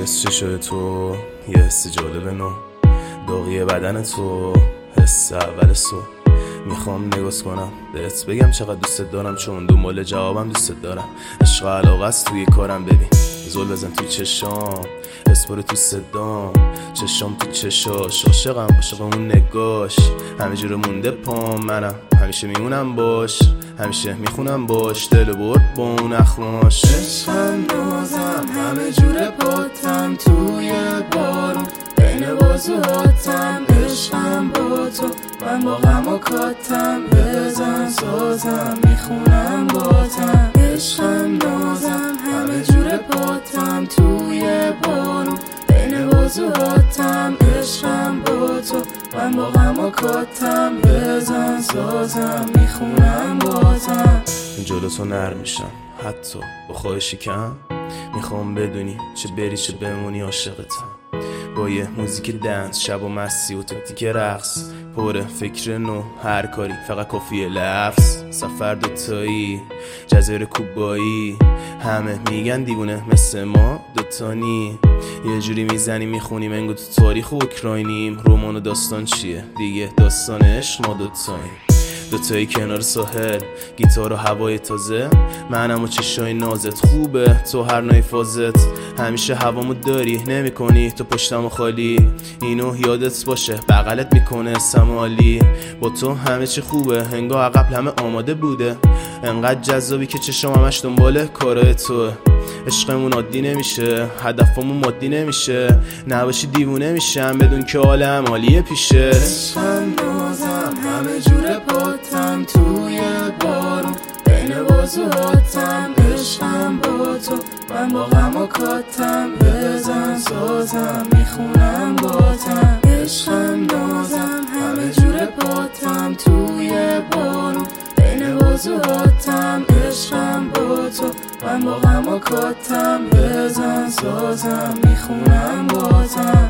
حس چشای تو، یه حس جالب نو، داغی بدن تو، حس اول سو. میخوام نگاز کنم بهت بگم چقدر دوستت دارم، چون دنبال جوابم دوستت دارم. عشق علاقه است توی کارم، ببین زل بزن توی چشام، اسپاره تو صدام، چشام تو چشاش، عاشق اون نگاش. همه جوره مونده پام، منم همیشه میمونم باش، همیشه میخونم باش، دل برد با اون اخماش. عشقم نازم همه جوره پاتم، توی بارون بین بازوهاتم. عشقم با تو، من با غم و کاتم، بزن سازم میخونم باتم. عشقم نازم همه جوره پاتم، توی بارون بین بازوهاتم. عشقم با تو، من با غم و کاتم، بزن سازم میخونم باتم. جلو تو نرم میشم حتی با خواهشی کم، میخوام بدونی چه بری چه بمونی عاشقتم. با یه موزیک دنس، شب و مستی و تاکتیک رقص، پره فکر نو، هر کاری فقط کافیه لفظ. سفر دوتایی، جزایر کوبایی، همه میگن دیوونه مثل ما دوتانی. یه جوری میزنیم میخونیم انگو تو تاریخ اوکراینیم. رمان و داستان چیه دیگه، داستان عشق ما دوتاییم. دوتایی کنار ساحل، گیتار و هوای تازه، منم و چشای نازت. خوبه تو هر نوع فازت، همیشه هوامو داری، نمی کنی تو پشتمو خالی. اینو یادت باشه بغلت میکنه سمالی. با تو همه چی خوبه، انگار قبل همه آماده بوده. انقدر جذابی که چشم همش دنبال کارای توه. عشقمون عادی نمیشه، هدفمون مادی نمیشه. نباشی دیوونه میشم بدون که عالم عالیه پیشه. عشقم نازم همه جوره پاتم، توی بارون بین بازوهاتم. عشقم با تو، من با غم و کاتم، بزن سازم میخونم باتم. عشقم نازم همه جوره پاتم، توی بارون بین بازوهاتم. عشقم با تو، من با غم و کاتم، بزن سازم میخونم باتم.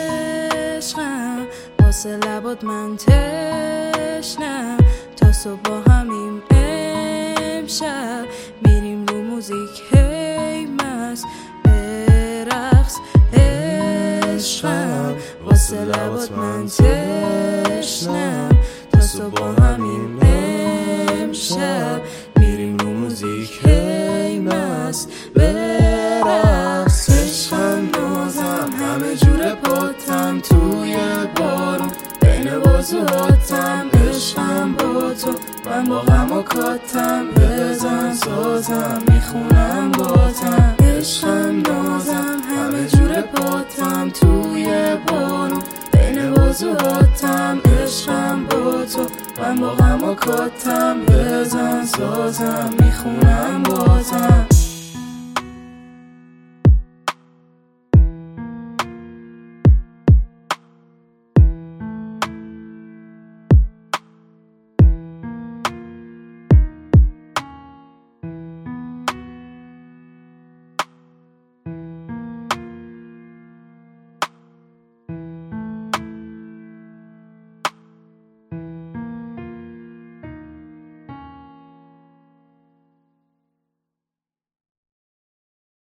عشقم واسه لبات من تشنم، تا صبح همیم امشب. میریم رو موزیک هی مست برقص. عشقم واسه لبات من تشنم، تا صبح همیم امشب. میریم رو موزیک هی مست برقص. عشقم نازم همه جوره پاتم، توی بارون بین بازوهاتم. عشقم با تو، من با غم و کاتم، بزن سازم میخونم باتم. عشقم نازم همه جوره پاتم، توی بارون بین بازوهاتم. عشقم با تو، من با غم و کاتم، بزن سازم میخونم باتم.